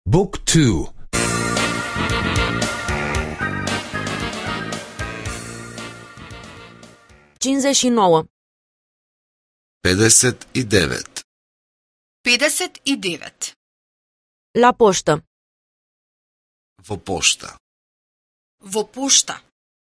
Book 2. 59. 59. 59. La poștă. Во пошта. Во пошта.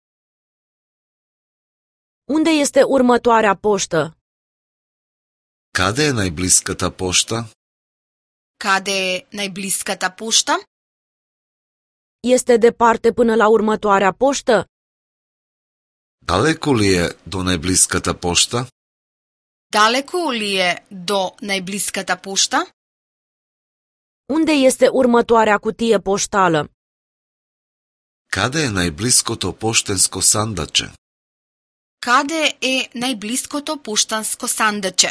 Unde este următoarea poștă? Каде е најблиската пошта? Каде е најблиската пошта? Este departe până la următoarea poștă? Далеко ли е до најблиската пошта? Далеко ли е до најблиската пошта? Unde este următoarea cutie poștală? Каде е најблиското поштенско сандаче? Каде е најблиското поштанско сандаче?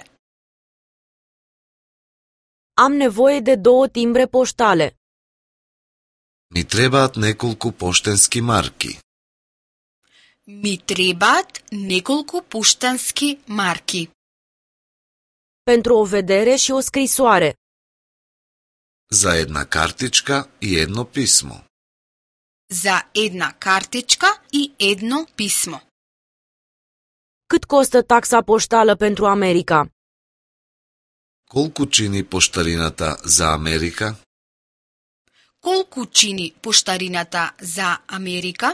Am nevoie de 2 timbre poștale. Ми требаат неколку поштенски марки. Ми требаат неколку поштански марки. Pentru o vedere și o scrisoare. За една картичка и едно писмо. За една картичка и едно писмо. Cât costă taxa poștală pentru America? Колку чини поштарината за Америка? Колку чини поштарината за Америка?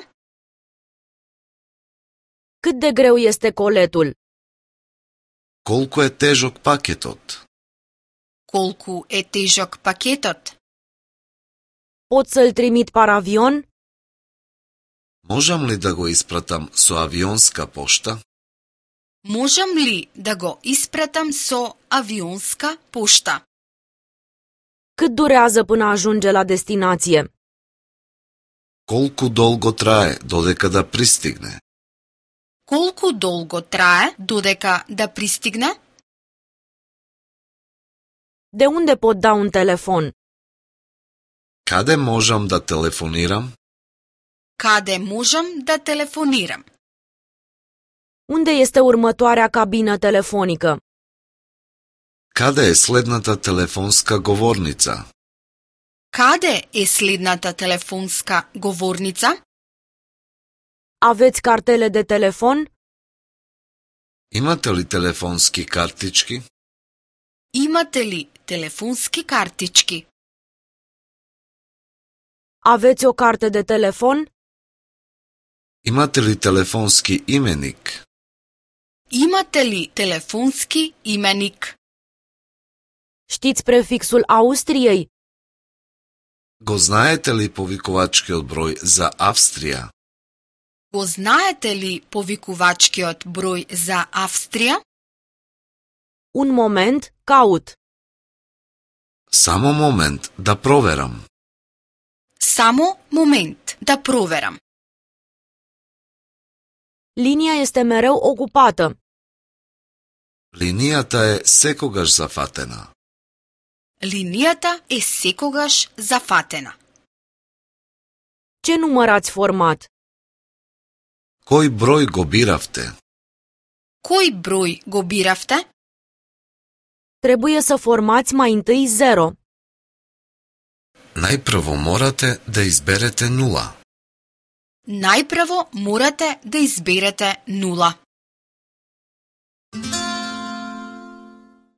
Cât de greu este coletul? Колку е тежок пакетот? Колку е тежок пакетот? Pot să-l trimit par avion? Можам ли да го испратам со авионска пошта? Можам ли да го испратам со авионска пошта? Cât durează până ajunge la destinație? Колку долго трае додека да пристигне? Колку долго трае додека да пристигне? De unde pot da un telefon? Каде можам да телефонирам? Каде можам да телефонирам? Unde este următoarea cabină telefonică? Каде е следната телефонска говорница? Каде е следната телефонска говорница? Aveți cartele de telefon? Имате ли телефонски картички? Имате ли телефонски картички? Aveți o carte de telefon? Имате ли телефонски именик? Имате ли телефонски именик? Știți prefixul Austriei? Го знаете ли повикувачкиот број за Австрија? Го знаете ли повикувачкиот број за Австрија? Un moment, caut. Само момент да проверам. Само момент да проверам. Linia este mereu ocupată. Линијата е секогаш зафатена. Линијата е секогаш зафатена. Ce număr ați format? Кој број го биравте? Кој број го биравте? Trebuie să formați mai întâi 0. Најпрво морате да изберете нула. Најпрво морате да изберете нула.